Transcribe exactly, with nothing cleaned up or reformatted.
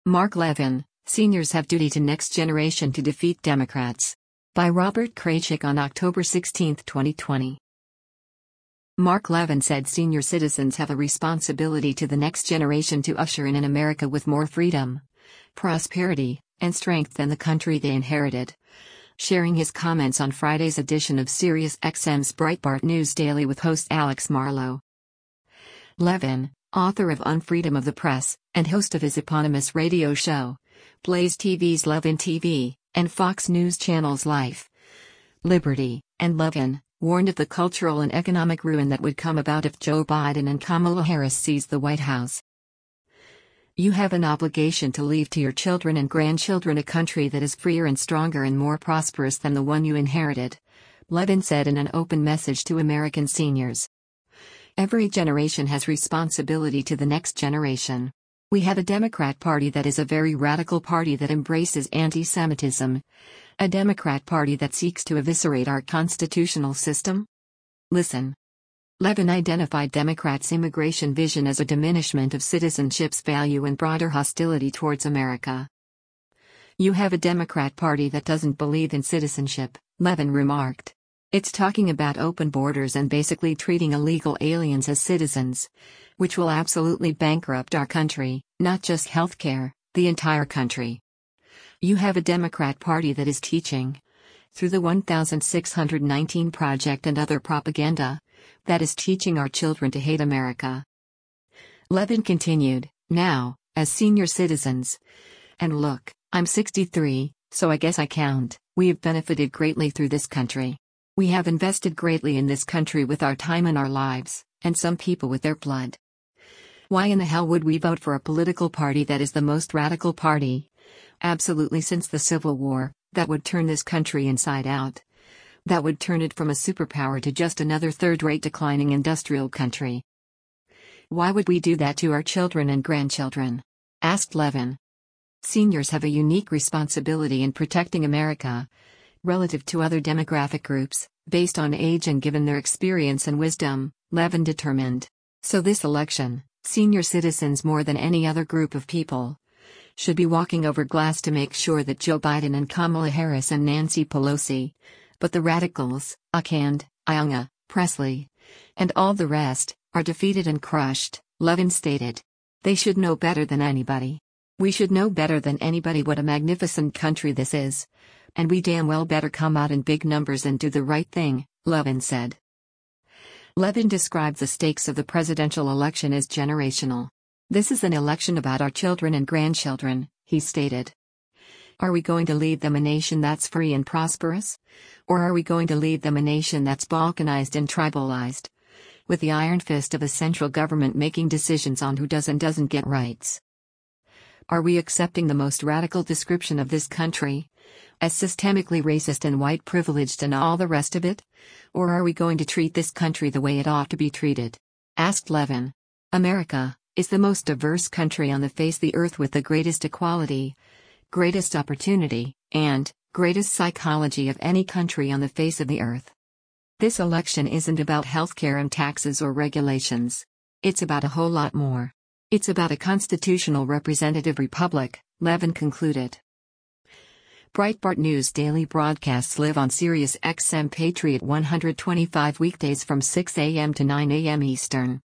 Mark Levin, Seniors Have Duty to Next Generation to Defeat Democrats. By Robert Kraychik on October sixteenth, twenty twenty. Mark Levin said senior citizens have a responsibility to the next generation to usher in an America with more freedom, prosperity, and strength than the country they inherited. Sharing his comments on Friday's edition of SiriusXM's Breitbart News Daily with host Alex Marlow. Levin, author of Unfreedom of the Press, and host of his eponymous radio show, Blaze T V's Levin T V, and Fox News Channel's Life, Liberty, and Levin, warned of the cultural and economic ruin that would come about if Joe Biden and Kamala Harris seized the White House. You have an obligation to leave to your children and grandchildren a country that is freer and stronger and more prosperous than the one you inherited, Levin said in an open message to American seniors. Every generation has responsibility to the next generation. We have a Democrat Party that is a very radical party that embraces anti-Semitism, a Democrat Party that seeks to eviscerate our constitutional system. Listen. Levin identified Democrats' immigration vision as a diminishment of citizenship's value and broader hostility towards America. You have a Democrat Party that doesn't believe in citizenship, Levin remarked. It's talking about open borders and basically treating illegal aliens as citizens, which will absolutely bankrupt our country, not just healthcare, the entire country. You have a Democrat Party that is teaching, through the one thousand six hundred nineteen Project and other propaganda, that is teaching our children to hate America. Levin continued, now, as senior citizens, and look, I'm sixty-three, so I guess I count, we have benefited greatly through this country. We have invested greatly in this country with our time and our lives, and some people with their blood. Why in the hell would we vote for a political party that is the most radical party, absolutely since the Civil War, that would turn this country inside out? That would turn it from a superpower to just another third-rate declining industrial country. Why would we do that to our children and grandchildren? Asked Levin. Seniors have a unique responsibility in protecting America, relative to other demographic groups, based on age and given their experience and wisdom, Levin determined. So this election, senior citizens more than any other group of people should be walking over glass to make sure that Joe Biden and Kamala Harris and Nancy Pelosi, but the radicals, Akand, Iunga, Presley, and all the rest, are defeated and crushed, Levin stated. They should know better than anybody. We should know better than anybody what a magnificent country this is. And we damn well better come out in big numbers and do the right thing, Levin said. Levin described the stakes of the presidential election as generational. This is an election about our children and grandchildren, he stated. Are we going to leave them a nation that's free and prosperous? Or are we going to leave them a nation that's balkanized and tribalized, with the iron fist of a central government making decisions on who does and doesn't get rights? Are we accepting the most radical description of this country, as systemically racist and white privileged and all the rest of it? Or are we going to treat this country the way it ought to be treated? Asked Levin. America is the most diverse country on the face of the earth with the greatest equality, greatest opportunity, and greatest psychology of any country on the face of the earth. This election isn't about healthcare and taxes or regulations. It's about a whole lot more. It's about a constitutional representative republic, Levin concluded. Breitbart News daily broadcasts live on SiriusXM Patriot one twenty-five weekdays from six a m to nine a m Eastern.